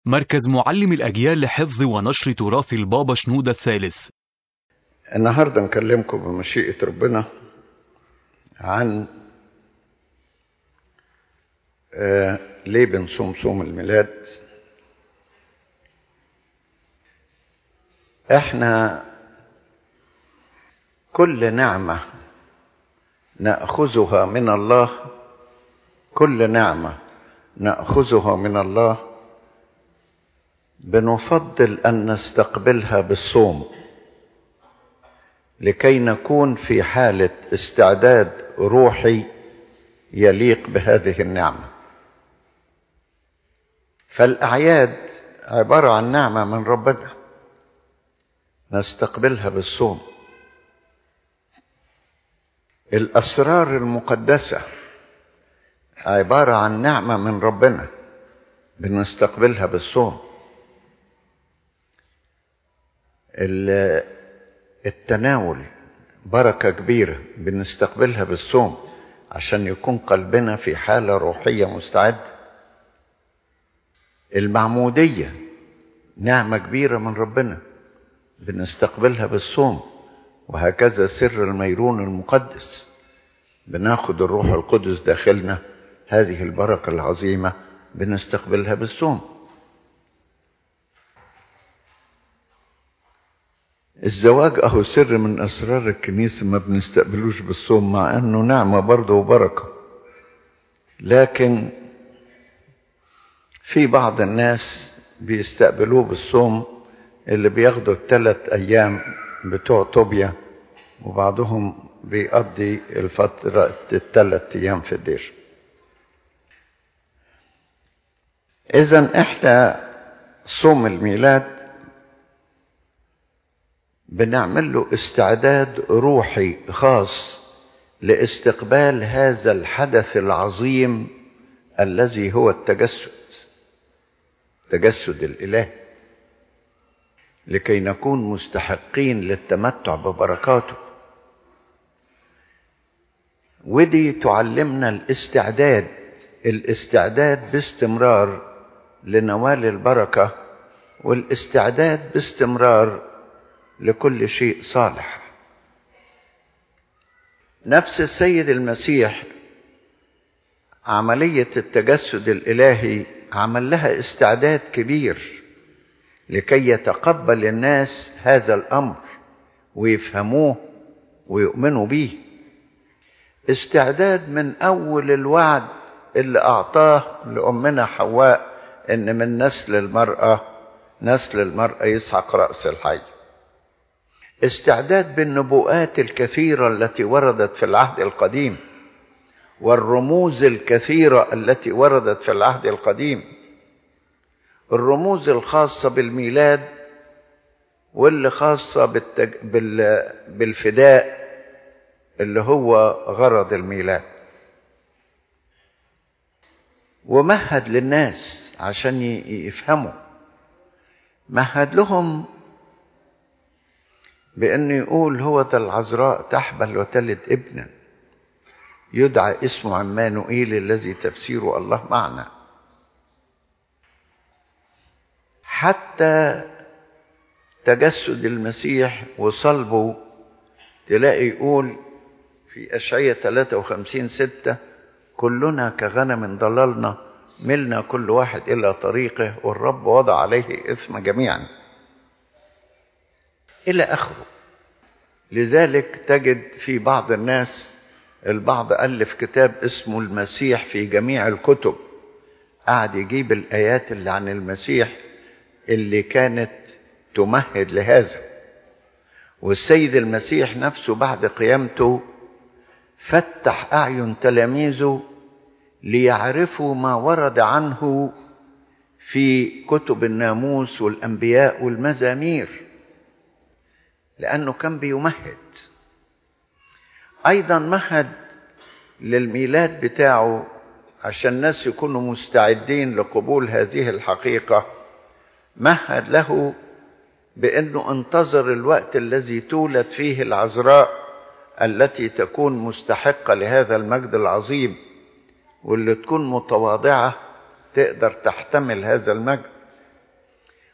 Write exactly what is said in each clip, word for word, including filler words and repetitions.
مركز معلم الأجيال لحفظ ونشر تراث البابا شنودة الثالث. النهاردة نكلمكم بمشيئة ربنا عن آه ليه بنصوم صوم الميلاد. احنا كل نعمة نأخذها من الله كل نعمة نأخذها من الله بنفضل أن نستقبلها بالصوم لكي نكون في حالة استعداد روحي يليق بهذه النعمة. فالأعياد عبارة عن نعمة من ربنا نستقبلها بالصوم. الأسرار المقدسة عبارة عن نعمة من ربنا بنستقبلها بالصوم. التناول بركة كبيرة بنستقبلها بالصوم عشان يكون قلبنا في حالة روحية مستعدة. المعمودية نعمة كبيرة من ربنا بنستقبلها بالصوم، وهكذا سر الميرون المقدس بناخد الروح القدس داخلنا، هذه البركة العظيمة بنستقبلها بالصوم. الزواج اهو سر من اسرار الكنيسة ما بنستقبلوش بالصوم مع انه نعمة برضه وبركة، لكن في بعض الناس بيستقبلوه بالصوم اللي بياخدوا الثلاث ايام بتوع طوبيا، وبعضهم بيقضي الفترة الثلاث ايام في الدير. اذن احنا صوم الميلاد بنعمل له استعداد روحي خاص لاستقبال هذا الحدث العظيم الذي هو التجسد تجسد الإله، لكي نكون مستحقين للتمتع ببركاته. ودي تعلمنا الاستعداد الاستعداد باستمرار لنوال البركة، والاستعداد باستمرار لكل شيء صالح. نفس السيد المسيح عملية التجسد الإلهي عمل لها استعداد كبير لكي يتقبل الناس هذا الأمر ويفهموه ويؤمنوا به. استعداد من أول الوعد اللي أعطاه لأمنا حواء إن من نسل المرأة نسل المرأة يسحق رأس الحي. استعداد بالنبوءات الكثيرة التي وردت في العهد القديم والرموز الكثيرة التي وردت في العهد القديم، الرموز الخاصة بالميلاد واللي خاصة بالتج... بال... بالفداء اللي هو غرض الميلاد. ومهد للناس عشان يفهموا، مهد لهم بأنه يقول هو ذا العذراء تحبل وتلد ابنا يدعى اسمه عمانوئيل الذي تفسيره الله معنا. حتى تجسد المسيح وصلبه تلاقي يقول في أشعية ثلاثة وخمسين ستة كلنا كغنم ضللنا ملنا كل واحد إلى طريقه والرب وضع عليه إثم جميعا إلى آخره. لذلك تجد في بعض الناس البعض ألف كتاب اسمه المسيح في جميع الكتب، قاعد يجيب الآيات اللي عن المسيح اللي كانت تمهد لهذا. والسيد المسيح نفسه بعد قيامته فتح أعين تلاميذه ليعرفوا ما ورد عنه في كتب الناموس والأنبياء والمزامير، لأنه كان بيمهد. أيضا مهد للميلاد بتاعه عشان الناس يكونوا مستعدين لقبول هذه الحقيقة. مهد له بأنه انتظر الوقت الذي تولد فيه العذراء التي تكون مستحقة لهذا المجد العظيم، واللي تكون متواضعة تقدر تحتمل هذا المجد.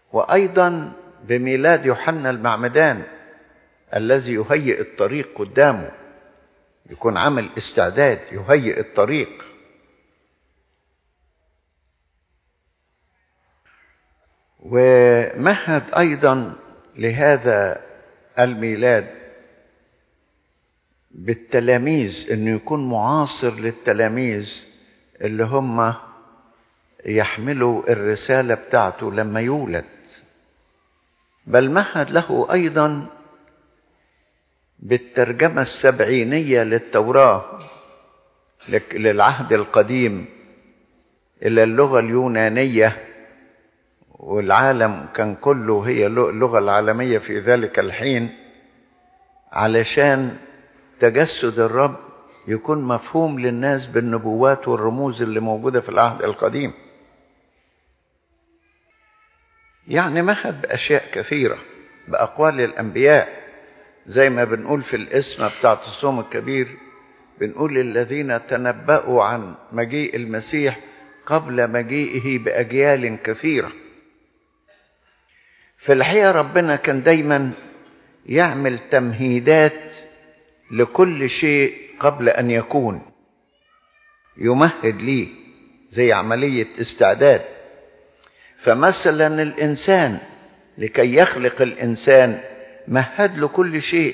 وأيضا بميلاد يوحنا المعمدان الذي يهيئ الطريق قدامه، يكون عمل استعداد يهيئ الطريق. ومهد أيضا لهذا الميلاد بالتلاميذ، انه يكون معاصر للتلاميذ اللي هم يحملوا الرسالة بتاعته لما يولد. بل مهد له أيضا بالترجمة السبعينية للتوراة للعهد القديم إلى اللغة اليونانية، والعالم كان كله هي اللغة العالمية في ذلك الحين، علشان تجسد الرب يكون مفهوم للناس بالنبوات والرموز اللي موجودة في العهد القديم. يعني مهد بأشياء كثيرة بأقوال الأنبياء، زي ما بنقول في الاسم بتاعت الصوم الكبير، بنقول الذين تنبأوا عن مجيء المسيح قبل مجيئه بأجيال كثيرة. في الحقيقة ربنا كان دايما يعمل تمهيدات لكل شيء قبل أن يكون، يمهد ليه زي عملية استعداد. فمثلا الإنسان لكي يخلق الإنسان مهد له كل شيء،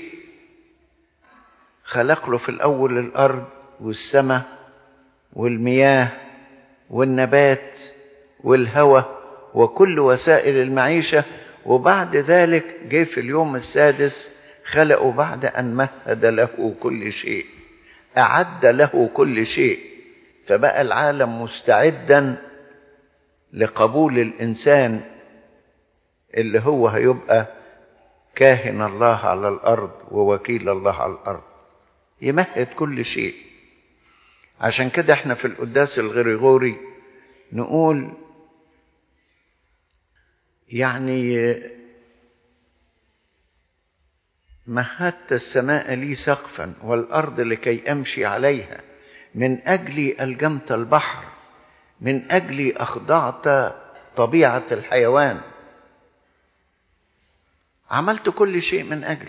خلق له في الأول الأرض والسماء والمياه والنبات والهواء وكل وسائل المعيشة، وبعد ذلك جه في اليوم السادس خلقه بعد أن مهد له كل شيء، أعد له كل شيء، فبقى العالم مستعدا لقبول الإنسان اللي هو هيبقى كاهن الله على الأرض ووكيل الله على الأرض، يمهد كل شيء. عشان كده احنا في القداس الغريغوري نقول يعني مهدت السماء لي سقفا والأرض لكي أمشي عليها، من أجلي ألجمت البحر، من أجلي أخضعت طبيعة الحيوان، عملت كل شيء من أجلي.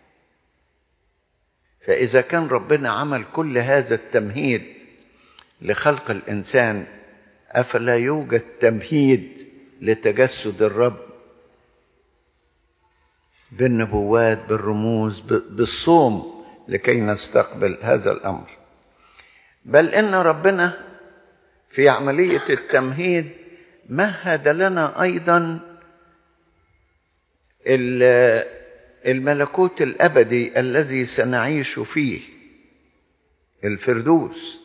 فإذا كان ربنا عمل كل هذا التمهيد لخلق الإنسان، أفلا يوجد تمهيد لتجسد الرب بالنبوات بالرموز بالصوم لكي نستقبل هذا الأمر؟ بل إن ربنا في عملية التمهيد مهد لنا أيضا الملكوت الأبدي الذي سنعيش فيه، الفردوس.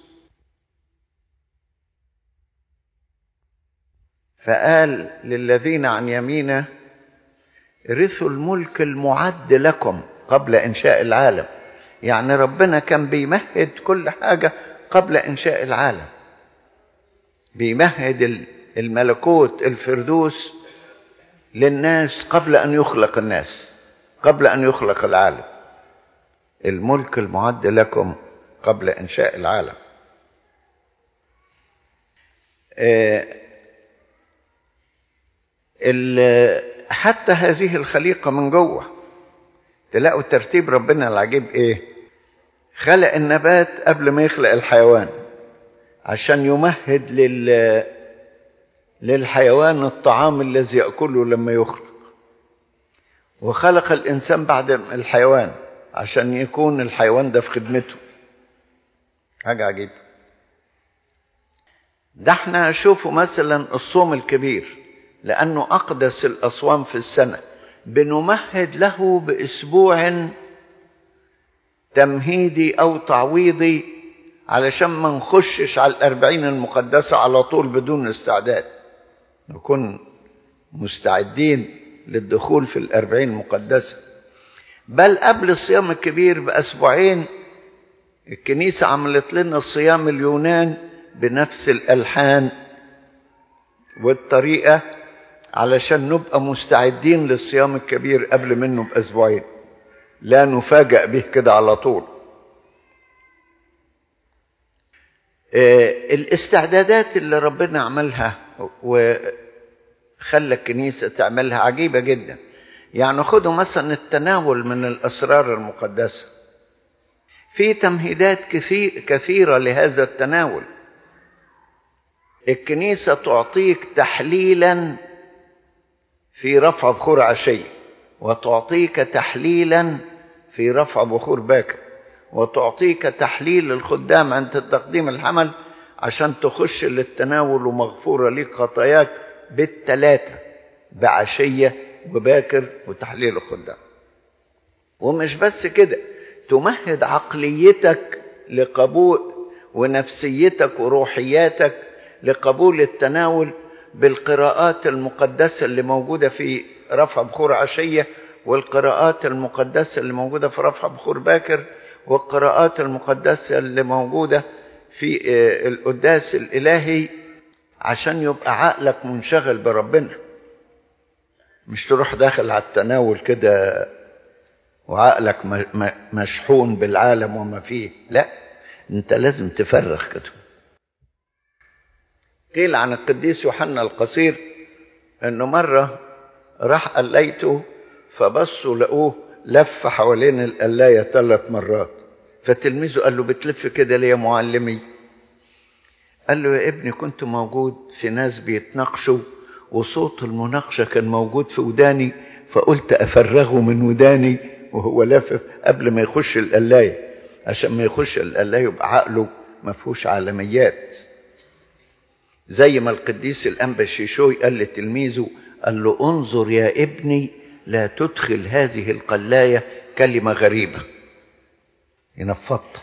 فقال للذين عن يمينه رثوا الملك المعد لكم قبل إنشاء العالم. يعني ربنا كان بيمهد كل حاجة قبل إنشاء العالم، بيمهد الملكوت الفردوس للناس قبل أن يخلق الناس، قبل أن يخلق العالم. الملك المعد لكم قبل إنشاء العالم. حتى هذه الخليقة من جوه تلاقوا ترتيب ربنا العجيب ايه؟ خلق النبات قبل ما يخلق الحيوان عشان يمهد لل للحيوان الطعام الذي يأكله لما يخلق، وخلق الإنسان بعد الحيوان عشان يكون الحيوان ده في خدمته. حاجة عجيبة. ده احنا شوفوا مثلا الصوم الكبير، لأنه أقدس الأصوام في السنة، بنمهد له بأسبوع تمهيدي أو تعويضي علشان ما نخشش على الأربعين المقدسة على طول بدون استعداد، نكون مستعدين للدخول في الأربعين المقدسة. بل قبل الصيام الكبير بأسبوعين الكنيسة عملت لنا الصيام اليونان بنفس الألحان والطريقة علشان نبقى مستعدين للصيام الكبير قبل منه بأسبوعين، لا نفاجأ به كده على طول. الاستعدادات اللي ربنا عملها خلى الكنيسة تعملها عجيبة جدا. يعني خدوا مثلا التناول من الأسرار المقدسة، في تمهيدات كثيرة لهذا التناول. الكنيسة تعطيك تحليلا في رفع بخور عشية، وتعطيك تحليلا في رفع بخور باكر، وتعطيك تحليل الخدام عند تقديم الحمل عشان تخش للتناول ومغفورة لك خطاياك بالثلاثة، بعشية وباكر وتحليل الخدام. ومش بس كده، تمهد عقليتك لقبول ونفسيتك وروحياتك لقبول التناول بالقراءات المقدسة اللي موجودة في رفع بخور عشية، والقراءات المقدسة اللي موجودة في رفع بخور باكر، والقراءات المقدسة اللي موجودة في القداس الإلهي، عشان يبقى عقلك منشغل بربنا. مش تروح داخل على التناول كده وعقلك مشحون بالعالم وما فيه، لا، انت لازم تفرغ كده. قيل عن القديس يوحنا القصير انه مرة راح قليته، فبصوا لقوه لف حوالين القلاية ثلاث مرات، فتلميذه قال له بتلف كده ليه يا معلمي؟ قال له يا ابني كنت موجود في ناس بيتناقشوا وصوت المناقشة كان موجود في وداني، فقلت افرغه من وداني وهو لافف قبل ما يخش القلاية، عشان ما يخش القلاية يبقى عقله ما فيهوش عالميات. زي ما القديس الأنبا شيشوي قال لتلميذه، قال له انظر يا ابني لا تدخل هذه القلاية كلمة غريبة، ينفض.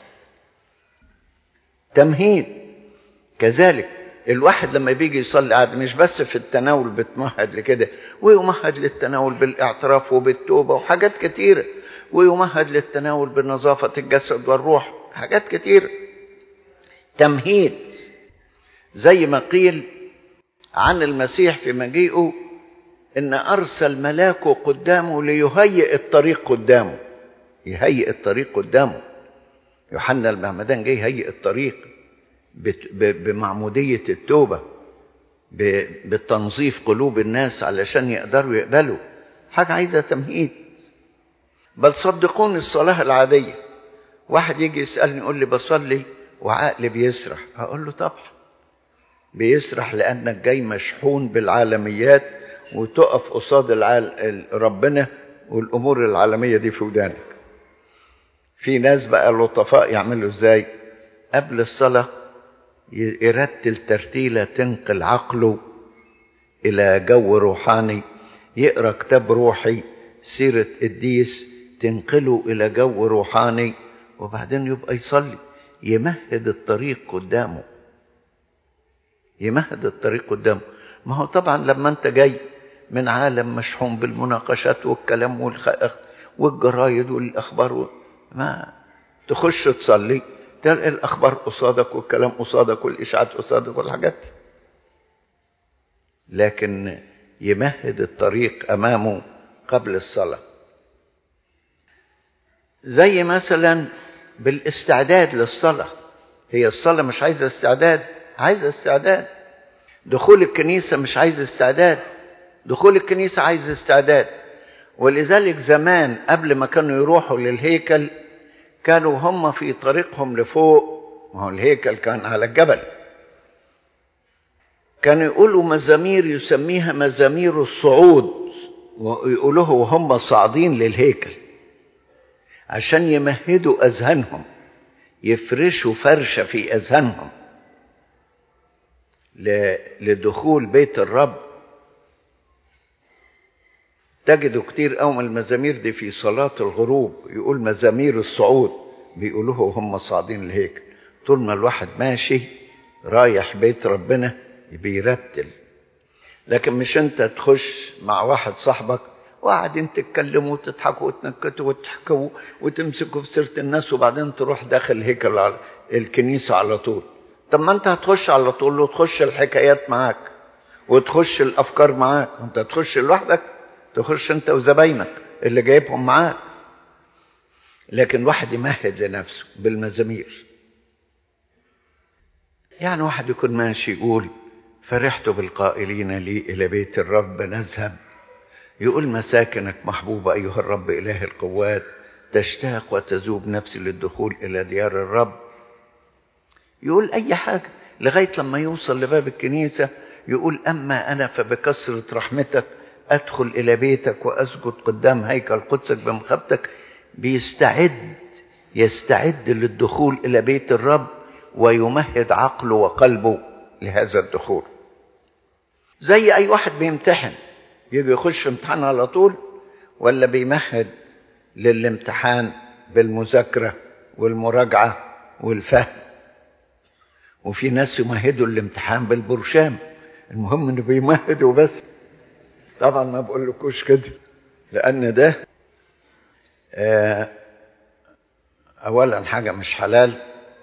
تمهيد كذلك الواحد لما بيجي يصلي عاد مش بس في التناول بتمهد لكده، ويمهد للتناول بالاعتراف وبالتوبة وحاجات كتيرة، ويمهد للتناول بنظافة الجسد والروح، حاجات كتيرة. تمهيد زي ما قيل عن المسيح في مجيئه إن أرسل ملاكه قدامه ليهيئ الطريق قدامه، يهيئ الطريق قدامه. يوحنا المعمدان جاي يهيئ الطريق بمعمودية التوبة، بتنظيف قلوب الناس علشان يقدروا يقبلوا. حاجة عايزة تمهيد. بل صدقوني الصلاة العادية، واحد يجي يسألني يقول لي بصلي وعقلي بيسرح، أقول له طبعا بيسرح لأنك جاي مشحون بالعالميات، وتقف قصاد العال... ربنا والأمور العالمية دي في ودانك. في ناس بقى لطفاء يعملوا ازاي؟ قبل الصلاة يرتل ترتيلة تنقل عقله إلى جو روحاني، يقرأ كتاب روحي سيرة قديس تنقله إلى جو روحاني، وبعدين يبقى يصلي، يمهد الطريق قدامه، يمهد الطريق قدامه. ما هو طبعا لما انت جاي من عالم مشحون بالمناقشات والكلام والخ... والجرايد والأخبار، ما تخش تصلي تلقى الأخبار قصادك والكلام قصادك والإشاعات قصادك والحاجات، لكن يمهد الطريق أمامه قبل الصلاة. زي مثلا بالاستعداد للصلاة، هي الصلاة مش عايزة استعداد، عايزة استعداد. دخول الكنيسة مش عايز استعداد، دخول الكنيسة عايز استعداد. ولذلك زمان قبل ما كانوا يروحوا للهيكل كانوا هم في طريقهم لفوق، ما هو الهيكل كان على الجبل، كانوا يقولوا مزامير يسميها مزامير الصعود، ويقولوها وهم صاعدين للهيكل عشان يمهدوا أذهانهم، يفرشوا فرشة في أذهانهم لدخول بيت الرب. تجدوا كتير قوي من المزامير دي في صلاة الغروب، يقول مزامير الصعود، بيقولوها وهم صاعدين الهيكل. طول ما الواحد ماشي رايح بيت ربنا بيرتل. لكن مش انت تخش مع واحد صاحبك وقاعدين تتكلموا وتضحكوا وتنكتوا وتحكوا وتمسكوا في سيرة الناس، وبعدين تروح داخل الهيكل على الكنيسة على طول. طب ما انت هتخش على طول وتخش الحكايات معاك وتخش الأفكار معاك، انت تخش لوحدك، تخش انت وزباينك اللي جايبهم معاك. لكن واحد يمهد لنفسه بالمزامير. يعني واحد يكون ماشي يقول فرحت بالقائلين لي إلى بيت الرب نذهب. يقول مساكنك محبوبة أيها الرب إله القوات، تشتاق وتذوب نفسي للدخول إلى ديار الرب. يقول أي حاجة لغاية لما يوصل لباب الكنيسة يقول أما أنا فبكثرة رحمتك أدخل إلى بيتك وأسجد قدام هيكل قدسك بمخافتك. بيستعد يستعد للدخول إلى بيت الرب ويمهد عقله وقلبه لهذا الدخول. زي أي واحد بيمتحن، يجي يخش امتحان على طول ولا بيمهد للامتحان بالمذاكرة والمراجعة والفهم؟ وفي ناس يمهدوا الامتحان بالبرشام، المهم انه بيمهدوا بس. طبعا ما بقولكوش كده، لان ده اولا حاجة مش حلال،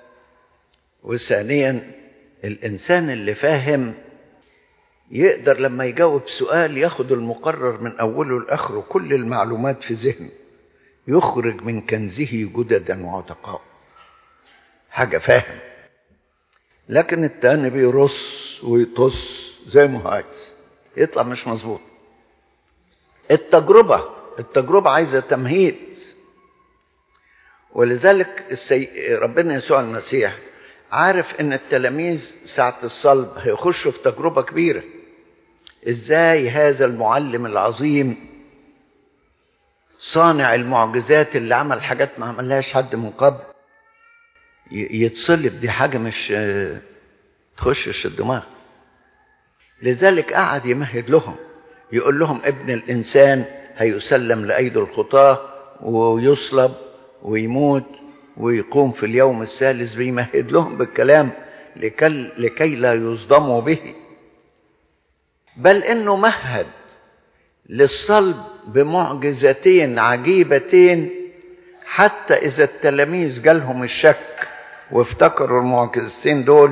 وثانيا الانسان اللي فاهم يقدر لما يجاوب سؤال ياخد المقرر من اوله لاخره، كل المعلومات في ذهنه، يخرج من كنزه جددا وعتقاء. حاجة فاهم. لكن التاني بيرص ويطص زي ما عايز، يطلع مش مظبوط. التجربة التجربة عايزة تمهيد، ولذلك السي... ربنا يسوع المسيح عارف ان التلاميذ ساعة الصلب هيخشوا في تجربة كبيرة. ازاي هذا المعلم العظيم صانع المعجزات اللي عمل حاجات ما عملهاش حد من قبل يتصلب؟ دي حاجة مش تخشش الدماغ. لذلك قعد يمهد لهم، يقول لهم ابن الإنسان هيسلم لأيدي الخطاة ويصلب ويموت ويقوم في اليوم الثالث. بيمهد لهم بالكلام لكي, لكي لا يصدموا به، بل إنه مهد للصلب بمعجزتين عجيبتين، حتى إذا التلاميذ جالهم الشك وافتكروا المعجزتين دول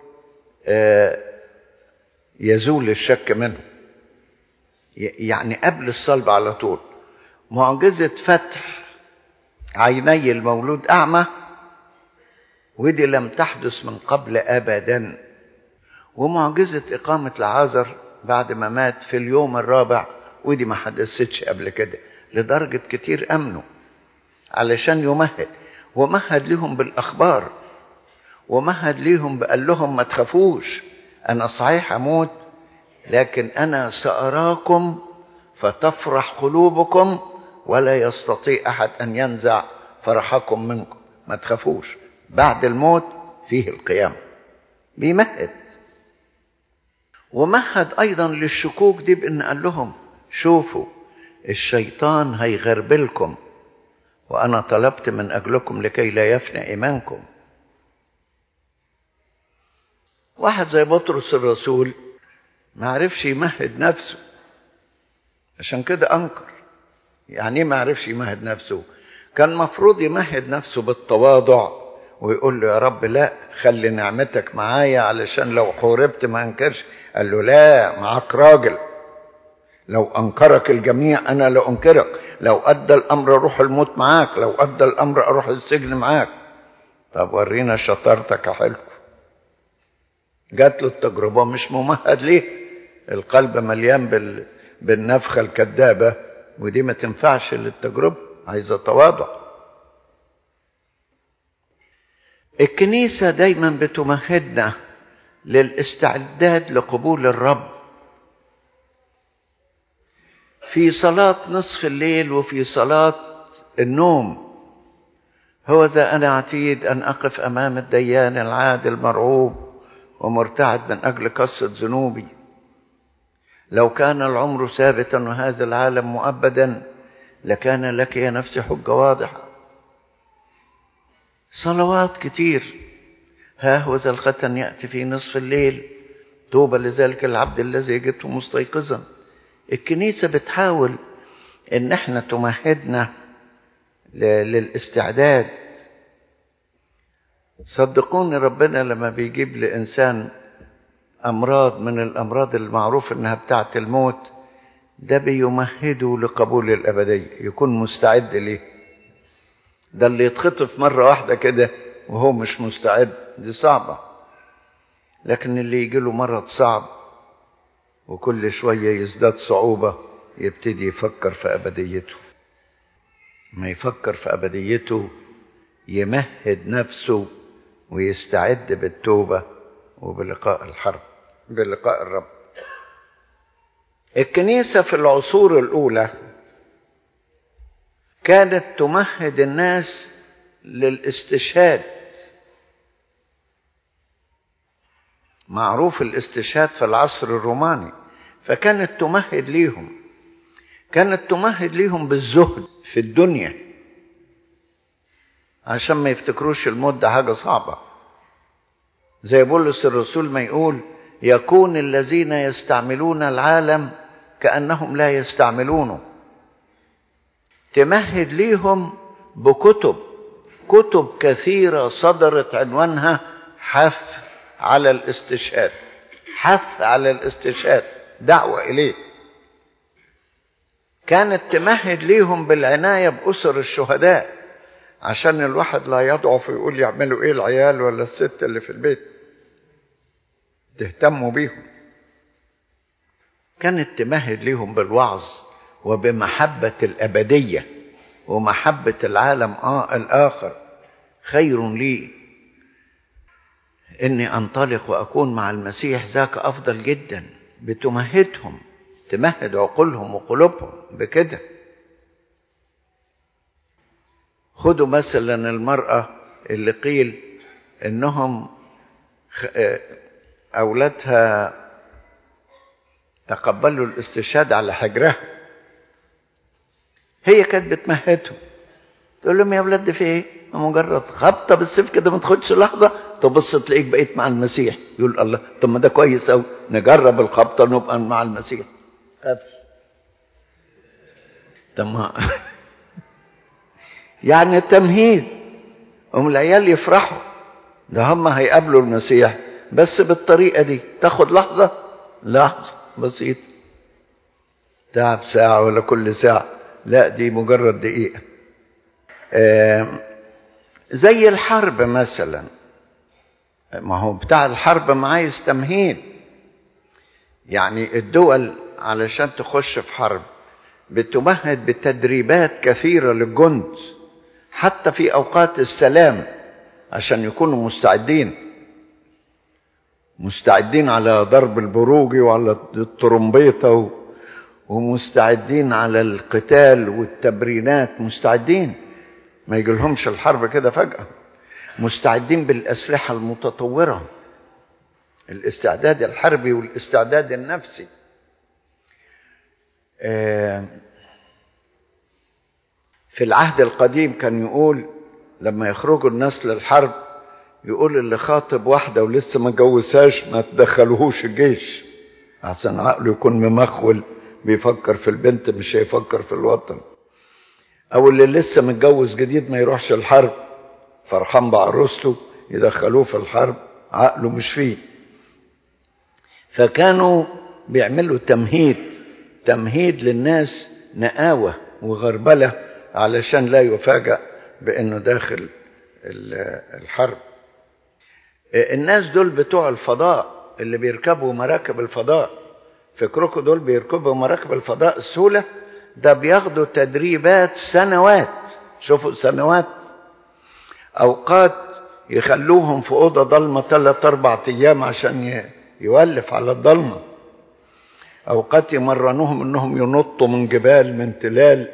يزول الشك منهم. يعني قبل الصلب على طول معجزة فتح عيني المولود أعمى، ودي لم تحدث من قبل أبدا. ومعجزة إقامة لعازر بعد ما مات في اليوم الرابع، ودي ما حدثتش قبل كده. لدرجة كتير أمنوا علشان يمهد، ومهد لهم بالأخبار، ومهد لهم بقال لهم ما تخافوش، أنا صحيح أموت لكن أنا سأراكم فتفرح قلوبكم ولا يستطيع أحد أن ينزع فرحكم منكم. ما تخافوش، بعد الموت فيه القيامة. بيمهد. ومهد أيضا للشكوك دي بأن قال لهم شوفوا الشيطان هيغربلكم، وأنا طلبت من أجلكم لكي لا يفنى إيمانكم. واحد زي بطرس الرسول ما عرفش يمهد نفسه، عشان كده أنكر. يعني ايه ما عرفش يمهد نفسه؟ كان مفروض يمهد نفسه بالتواضع ويقول له يا رب لا، خلي نعمتك معايا علشان لو حوربت ما انكرش. قال له لا، معاك راجل، لو أنكرك الجميع أنا لا أنكرك، لو أدى الأمر أروح الموت معاك، لو أدى الأمر أروح السجن معاك. طب ورينا شطارتك يا حلو. جات له التجربة مش ممهد ليه، القلب مليان بال... بالنفخة الكذابة، ودي ما تنفعش للتجربة، عايزة تواضع. الكنيسة دايما بتمهدنا للاستعداد لقبول الرب في صلاة نصف الليل وفي صلاة النوم. هو ذا أنا عتيد أن أقف أمام الديان العادل مرعوب ومرتعد من أجل كثرة ذنوبي. لو كان العمر ثابتا وهذا العالم مؤبدا لكان لك يا نفسي حجة واضحة. صلوات كتير. ها هو ذا الختن يأتي في نصف الليل، توبة لذلك العبد الذي جئته مستيقظا. الكنيسة بتحاول ان احنا تمهدنا للاستعداد. صدقوني ربنا لما بيجيب لإنسان أمراض من الأمراض المعروف إنها بتاعة الموت، ده بيمهده لقبول الأبدية، يكون مستعد ليه. ده اللي يتخطف مرة واحدة كده وهو مش مستعد، دي صعبة. لكن اللي يجي له مرض صعب وكل شوية يزداد صعوبة يبتدي يفكر في أبديته. ما يفكر في أبديته يمهد نفسه ويستعد بالتوبة وبلقاء الحرب بلقاء الرب. الكنيسة في العصور الأولى كانت تمهد الناس للاستشهاد. معروف الاستشهاد في العصر الروماني، فكانت تمهد ليهم كانت تمهد ليهم بالزهد في الدنيا عشان ما يفتكروش الموت ده حاجة صعبة. زي بولس الرسول ما يقول: يكون الذين يستعملون العالم كأنهم لا يستعملونه. تمهد ليهم بكتب كتب كثيرة صدرت عنوانها حث على الاستشهاد، حث على الاستشهاد، دعوة إليه. كانت تمهد ليهم بالعناية بأسر الشهداء عشان الواحد لا يضعف ويقول يعملوا ايه العيال ولا الست اللي في البيت، تهتموا بيهم. كانت تمهد ليهم بالوعظ وبمحبة الأبدية ومحبة العالم آه الآخر. خير لي إني أنطلق وأكون مع المسيح، ذاك أفضل جدا. بتمهدهم، تمهد عقولهم وقلوبهم بكده. خدوا مثلا المرأة اللي قيل إنهم أولادها تقبلوا الاستشهاد على حجرها. هي كانت بتمهدهم، تقول لهم: يا أولاد في إيه؟ مجرد خبطة بالسيف كده، ما تاخدش لحظة تبص تلاقيك بقيت مع المسيح. يقول: الله، طب ما ده كويس أوي، نجرب الخبطة نبقى مع المسيح. خافش. طب ما يعني تمهيد، هم العيال يفرحوا ده هم هيقابلوا المسيح، بس بالطريقة دي تاخد لحظة لحظة بسيطة، تعب ساعة ولا كل ساعة، لا دي مجرد دقيقة. زي الحرب مثلا، ما هو بتاع الحرب ما عايز تمهيد. يعني الدول علشان تخش في حرب بتمهد بتدريبات كثيرة للجند حتى في أوقات السلام عشان يكونوا مستعدين مستعدين على ضرب البروج وعلى الطرمبيطة، ومستعدين على القتال والتبرينات، مستعدين ما يجيلهمش الحرب كده فجأة، مستعدين بالأسلحة المتطورة، الاستعداد الحربي والاستعداد النفسي. في العهد القديم كان يقول لما يخرجوا الناس للحرب، يقول اللي خاطب واحدة ولسه ما جوزهاش ما تدخلوهوش الجيش عشان عقله يكون ممخول بيفكر في البنت مش هيفكر في الوطن. او اللي لسه متجوز جديد ما يروحش الحرب فرحان بعروسته يدخلوه في الحرب عقله مش فيه. فكانوا بيعملوا تمهيد تمهيد للناس، نقاوة وغربلة علشان لا يفاجأ بأنه داخل الحرب. الناس دول بتوع الفضاء اللي بيركبوا مراكب الفضاء، فكركم دول بيركبوا مراكب الفضاء السهولة؟ ده بياخدوا تدريبات سنوات. شوفوا سنوات، أوقات يخلوهم في أوضة ضلمة ثلاث أربع أيام عشان يولف على الضلمة، أوقات يمرنوهم أنهم ينطوا من جبال من تلال،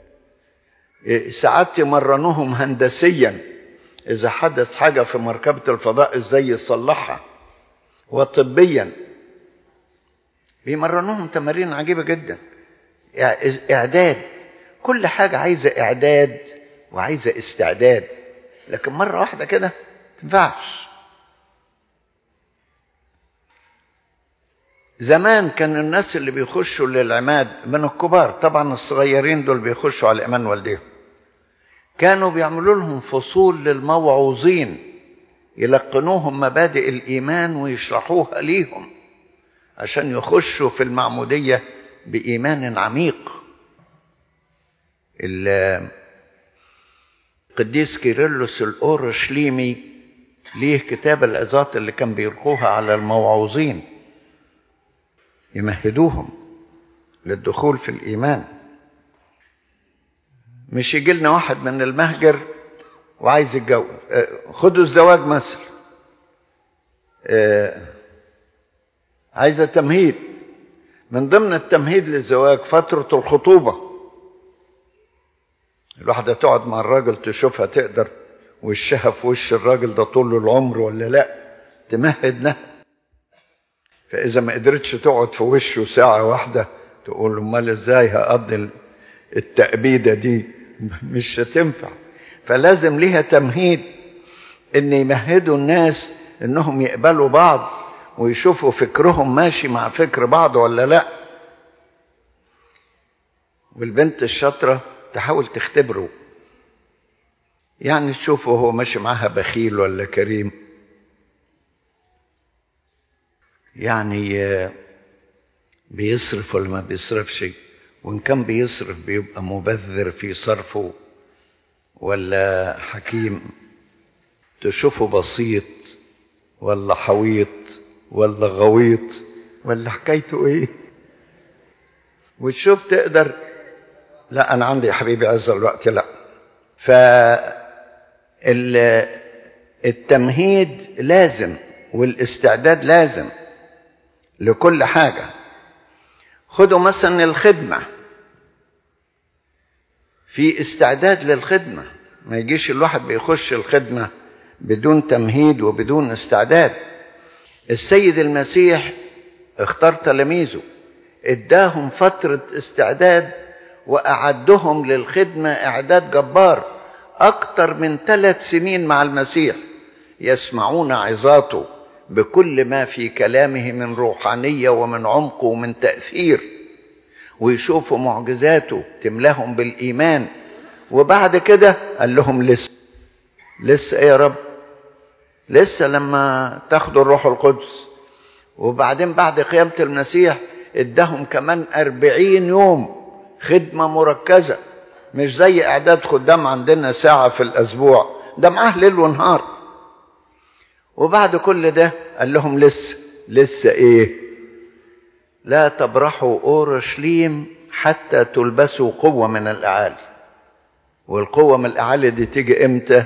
ساعات يمرنوهم هندسيا إذا حدث حاجة في مركبة الفضاء إزاي يصلحها، وطبيا بيمرنوهم تمارين عجيبة جدا. إعداد، كل حاجة عايزة إعداد وعايزة استعداد، لكن مرة واحدة كده تنفعش. زمان كان الناس اللي بيخشوا للعماد من الكبار، طبعا الصغيرين دول بيخشوا على إيمان والديهم، كانوا بيعملوا لهم فصول للموعوظين يلقنوهم مبادئ الإيمان ويشرحوها ليهم عشان يخشوا في المعمودية بإيمان عميق. القديس كيرلس الأورشليمي ليه كتاب العظات اللي كان بيلقوها على الموعوظين يمهدوهم للدخول في الإيمان. مش يجي لنا واحد من المهجر وعايز يتجوز، خدوا الزواج مثلا، عايزة تمهيد. من ضمن التمهيد للزواج فترة الخطوبة، الواحدة تقعد مع الراجل تشوفها تقدر وشها في وش الراجل ده طول العمر ولا لا، تمهد له. فإذا ما قدرتش تقعد في وشه ساعة واحدة تقول له امال ازاي هقضي التأبيدة دي؟ مش هتنفع. فلازم ليها تمهيد، ان يمهدوا الناس انهم يقبلوا بعض ويشوفوا فكرهم ماشي مع فكر بعض ولا لا. والبنت الشاطرة تحاول تختبره، يعني تشوفه هو ماشي معاها بخيل ولا كريم، يعني بيصرف ولا ما بيصرفش، وإن كان بيصرف بيبقى مبذر في صرفه ولا حكيم، تشوفه بسيط ولا حويط ولا غويط ولا حكايته ايه، وتشوف تقدر. لا انا عندي يا حبيبي عز الوقت لا. فالتمهيد لازم والاستعداد لازم لكل حاجة. خدوا مثلا الخدمة، في استعداد للخدمة، ما يجيش الواحد بيخش الخدمة بدون تمهيد وبدون استعداد. السيد المسيح اختار تلاميذه، اداهم فترة استعداد وأعدهم للخدمة إعداد جبار، أكتر من ثلاث سنين مع المسيح يسمعون عظاته بكل ما في كلامه من روحانية ومن عمق ومن تأثير، ويشوفوا معجزاته تملاهم بالإيمان. وبعد كده قال لهم لسه لسه ايه يا رب؟ لسه لما تاخدوا الروح القدس. وبعدين بعد قيامة المسيح اداهم كمان أربعين يوم خدمة مركزة، مش زي اعداد خدام عندنا ساعة في الاسبوع، ده معاه ليل ونهار. وبعد كل ده قال لهم لسه لسه ايه؟ لا تبرحوا اورشليم حتى تلبسوا قوة من الاعالي. والقوة من الاعالي دي تيجي امتى؟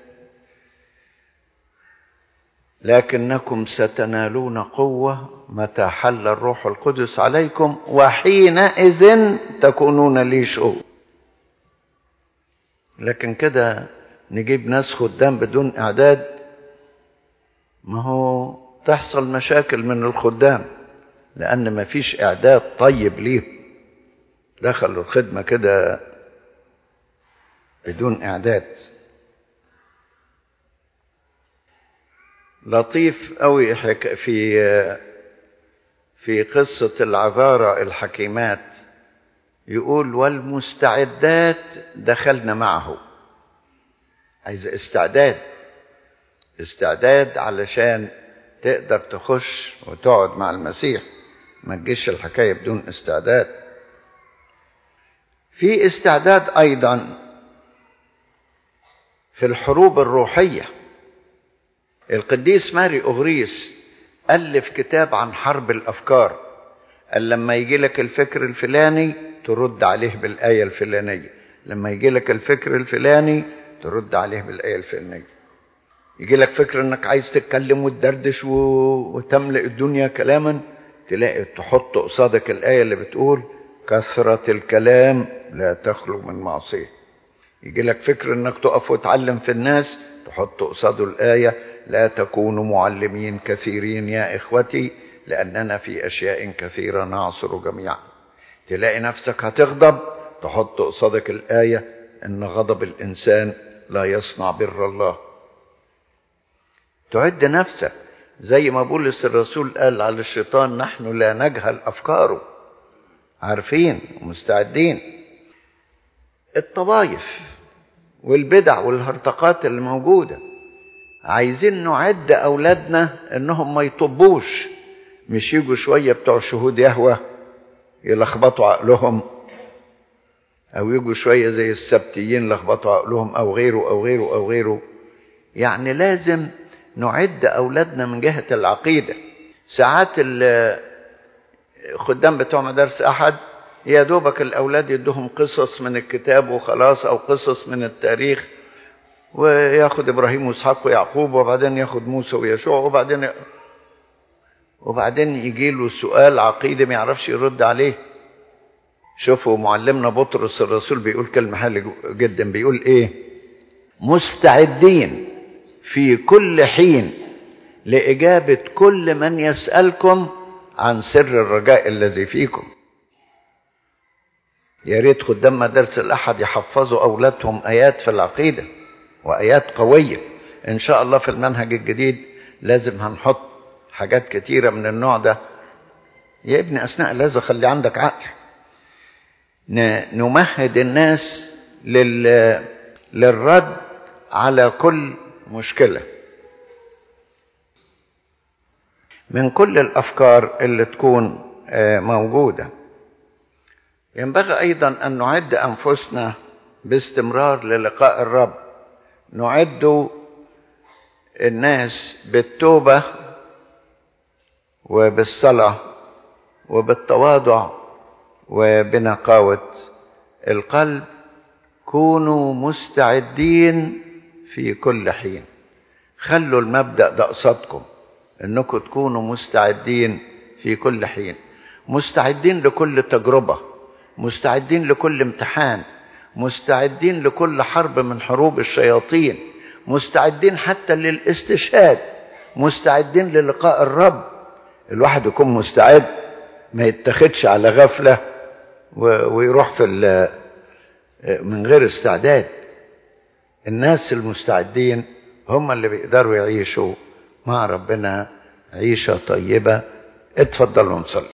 لكنكم ستنالون قوة متى حل الروح القدس عليكم وحينئذ تكونون لي شهود. لكن كده نجيب ناس خدام بدون اعداد، ما هو تحصل مشاكل من الخدام، لان ما فيش اعداد طيب ليه، دخلوا الخدمة كده بدون اعداد. لطيف قوي في في قصة العذارى الحكيمات، يقول والمستعدات دخلنا معه. عايز استعداد، استعداد علشان تقدر تخش وتقعد مع المسيح، ما تجيش الحكاية بدون استعداد. في استعداد أيضا في الحروب الروحية. القديس ماري أغريس ألف كتاب عن حرب الأفكار، قال لما يجي لك الفكر الفلاني ترد عليه بالآية الفلانية، لما يجي لك الفكر الفلاني ترد عليه بالآية الفلانية. يجي لك فكر انك عايز تتكلم وتدردش وتملئ الدنيا كلاما، تلاقي تحط قصادك الآية اللي بتقول كثرة الكلام لا تخلو من معصية. يجي لك فكر انك تقف وتعلم في الناس، تحط قصاده الآية لا تكونوا معلمين كثيرين يا إخوتي لأننا في أشياء كثيرة نعصر جميعا. تلاقي نفسك هتغضب، تحط قصادك الآية إن غضب الإنسان لا يصنع بر الله. تعد نفسك زي ما بولس الرسول قال على الشيطان نحن لا نجهل أفكاره، عارفين ومستعدين. الطوايف والبدع والهرطقات اللي موجودة عايزين نعد أولادنا إنهم ما يطبوش، مش يجوا شوية بتوع شهود يهوه يلخبطوا عقلهم، أو يجوا شوية زي السبتيين لخبطوا عقلهم، أو غيره أو غيره أو غيره. يعني لازم نعد أولادنا من جهة العقيدة. ساعات الخدام بتوع مدارس أحد يا دوبك الأولاد يدوهم قصص من الكتاب وخلاص، أو قصص من التاريخ، وياخد إبراهيم وإسحاق ويعقوب، وبعدين ياخد موسى ويشوع، وبعدين وبعدين يجي له سؤال عقيدة ما يعرفش يرد عليه. شوفوا معلمنا بطرس الرسول بيقول كلمة حلوة جدا، بيقول إيه؟ مستعدين في كل حين لإجابة كل من يسألكم عن سر الرجاء الذي فيكم. يا ريت خدام مدارس الأحد يحفظوا أولادهم آيات في العقيدة وآيات قوية. إن شاء الله في المنهج الجديد لازم هنحط حاجات كتيرة من النوع ده. يا ابني أثناء لازم خلي عندك عقل. نمهد الناس لل... للرد على كل مشكلة من كل الأفكار اللي تكون موجودة. ينبغي أيضا أن نعد أنفسنا باستمرار للقاء الرب. نعد الناس بالتوبة وبالصلاة وبالتواضع وبنقاوة القلب. كونوا مستعدين في كل حين. خلوا المبدأ ده قصادكم، انكم تكونوا مستعدين في كل حين، مستعدين لكل تجربة، مستعدين لكل امتحان، مستعدين لكل حرب من حروب الشياطين، مستعدين حتى للاستشهاد، مستعدين للقاء الرب. الواحد يكون مستعد، ما يتخدش على غفلة ويروح في من غير استعداد. الناس المستعدين هم اللي بيقدروا يعيشوا مع ربنا عيشة طيبة. اتفضلوا نصلي.